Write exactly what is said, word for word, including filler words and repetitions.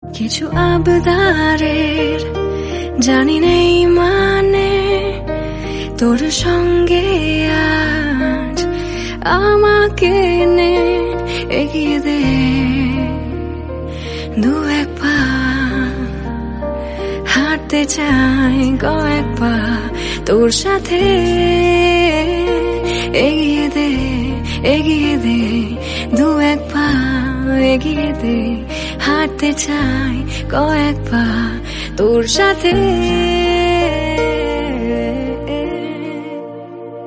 কিছু আবদারের জানি নেই মানে, তোর সঙ্গে আজ আমাকে নে এগিয়ে দে দু এক পা, হাঁটতে চাই কয়েক পা তোর সাথে, এগিয়ে দে এগিয়ে দে দু এক পা, এগিয়ে দে হাঁটতে চাই কয়েক পা তোর সাথে।